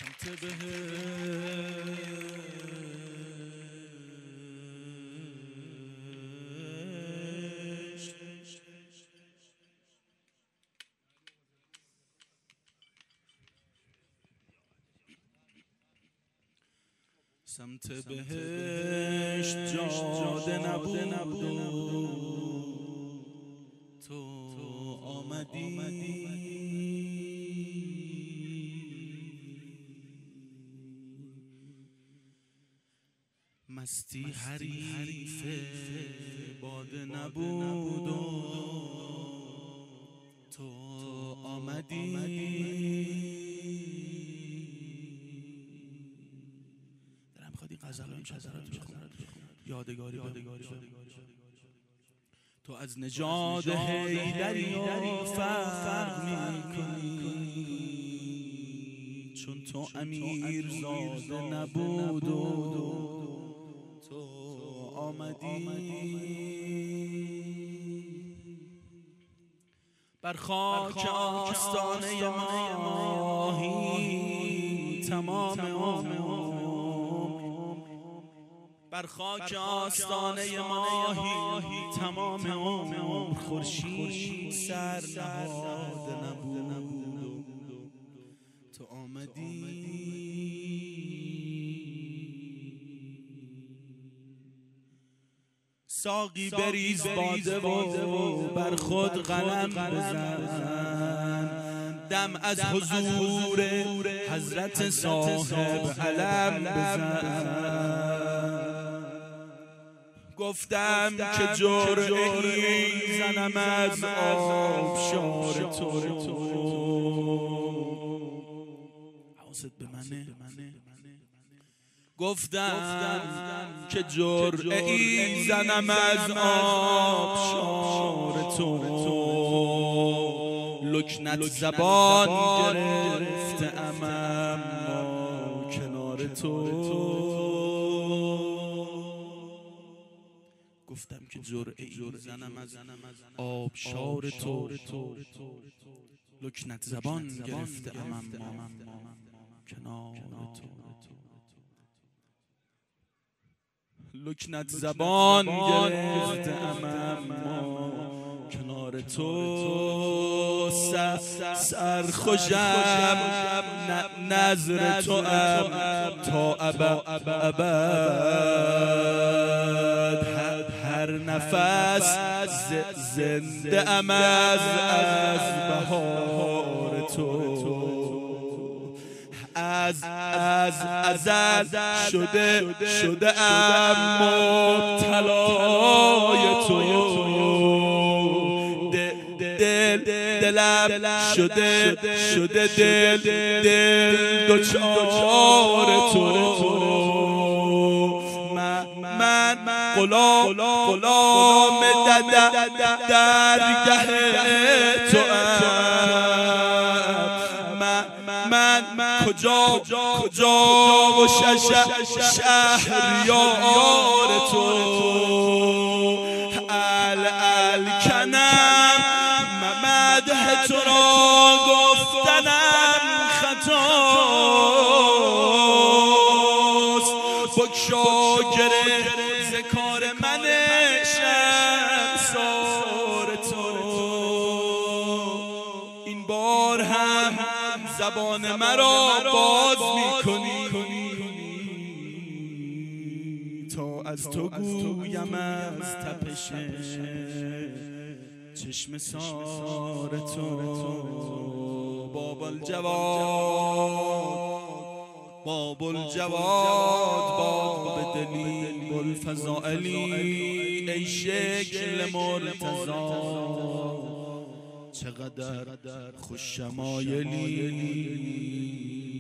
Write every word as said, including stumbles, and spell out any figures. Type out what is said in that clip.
سمت بهشت سمت بهشت جاده نبود تو آمدی مستی حریف باده نبود و تو آمدی درم میخواد این غزل رو امشب یادگاری یادگاری تو از نژاد حیدری فرق میکنی چون تو امیر زاده نبود و تو آمدی بر خاک آستانه ماهی تمام عمر بر خاک آستانه ماهی تمام عمر خورشید سر نهاده نبود تو آمدی ساقی بریز باده و بر خود قلم بزن دم از حضور حضرت صاحب علم بزن گفتم که جرعه‌ای زنم از آبشار تو حواست به منه گفتم که جرعه‌ای زنم از آبشار تو لکنت زبان گرفته اما کنار تو گفتم که جرعه‌ای زنم از آبشار تو لکنت زبان گرفته اما کنار تو لکنت زبان گرفته اما کنار تو سر خوشم نظر تو ام تا ابد هر نفس زنده ام از بهار تو از از ازل شده شده ام مبتلای تو دل دلم شده شده دل دل دوچار تو من غلام غلام درگه تو من کجا کجا و شهریار تو ال ال کنم مدح تو را گفتنم خطاست بگشا گره ز کار من شمسار تو این بار هم زبان مرا باز میکنی تا از تو گویم از تپش چشم سار تو باب الجواد باب الجواد باب دلی بوالفضائلی ای شکل مرتضی چقدر خوش شمایلی